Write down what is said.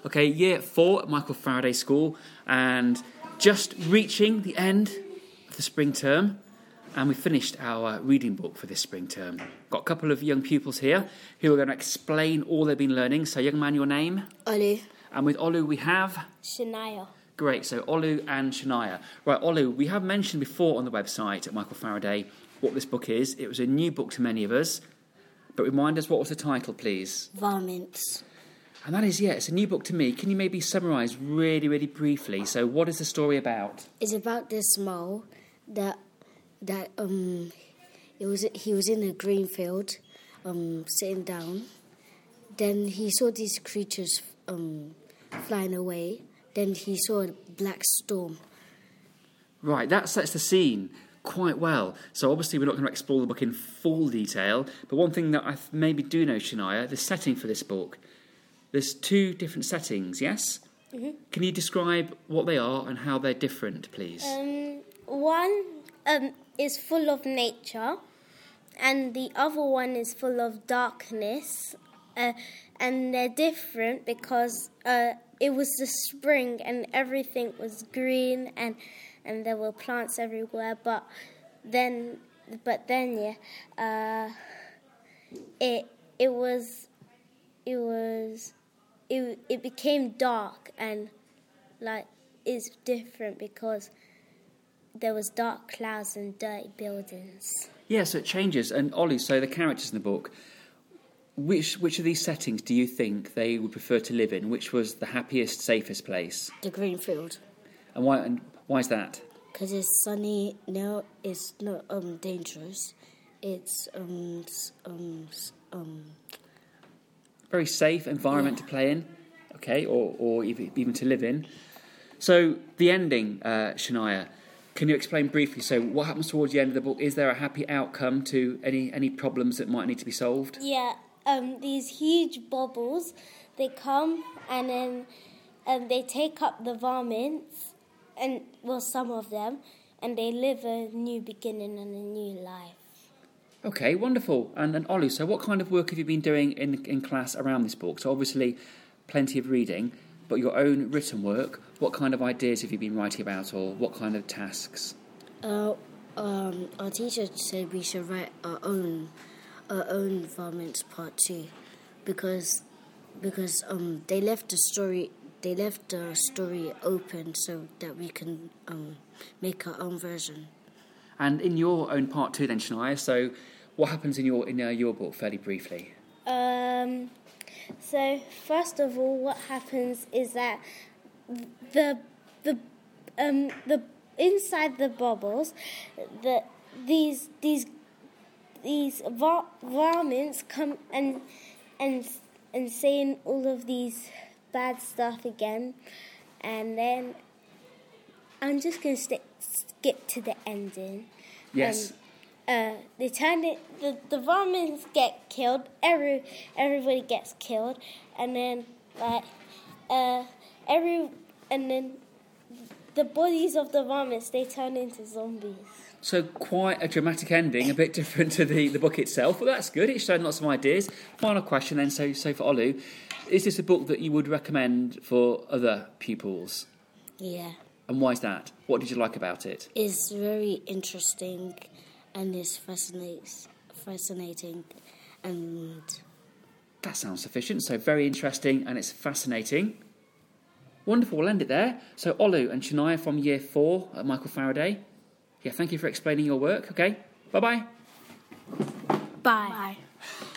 Okay, year 4 at Michael Faraday School, and just reaching the end of the spring term, and we finished our reading book for this spring term. Got a couple of young pupils here who are going to explain all they've been learning. So, young man, your name? Olu. And with Olu we have? Shania. Great, so Olu and Shania. Right, Olu, we have mentioned before on the website at Michael Faraday what this book is. It was a new book to many of us, but remind us, what was the title, please? Varmints. And that is, it's a new book to me. Can you maybe summarise really, really briefly? So what is the story about? It's about this mole that he was in a green field, sitting down. Then he saw these creatures flying away. Then he saw a black storm. Right, that sets the scene quite well. So obviously we're not going to explore the book in full detail, but one thing that I maybe do know, Shania, the setting for this book. There's 2 different settings, yes? Mm-hmm. Can you describe what they are and how they're different, please? One is full of nature, and the other one is full of darkness. And they're different because it was the spring and everything was green and there were plants everywhere. But then it became dark and it's different because there was dark clouds and dirty buildings. Yeah, so it changes. And Ollie, so the characters in the book, which of these settings do you think they would prefer to live in? Which was the happiest, safest place? The green field. And why is that? Because it's sunny. No, it's not dangerous. It's very safe environment to play in, okay, or even to live in. So the ending, Shania, can you explain briefly? So what happens towards the end of the book? Is there a happy outcome to any problems that might need to be solved? Yeah, these huge bubbles, they come and then they take up the varmints, and some of them, and they live a new beginning and a new life. Okay, wonderful. And Ollie, so what kind of work have you been doing in class around this book? So obviously plenty of reading, but your own written work, what kind of ideas have you been writing about, or what kind of tasks? Our teacher said we should write our own varmints part 2 because they left the story open so that we can make our own version. And in your own part 2 then, Shania, so what happens in your book, fairly briefly? So first of all, what happens is that the inside the bubbles, these varmints come and saying all of these bad stuff again, and then I'm just going to skip to the ending. Yes. They turn it. The varmints get killed. Everybody gets killed, and then and then the bodies of the varmints, they turn into zombies. So quite a dramatic ending, a bit different to the book itself, but that's good. It's shown lots of ideas. Final question then, so for Olu, is this a book that you would recommend for other pupils? Yeah. And why is that? What did you like about it? It's very interesting and it's fascinating and... That sounds sufficient. So very interesting and it's fascinating. Wonderful, we'll end it there. So Olu and Shania from Year 4 at Michael Faraday. Yeah, thank you for explaining your work. Okay, bye-bye. Bye. Bye.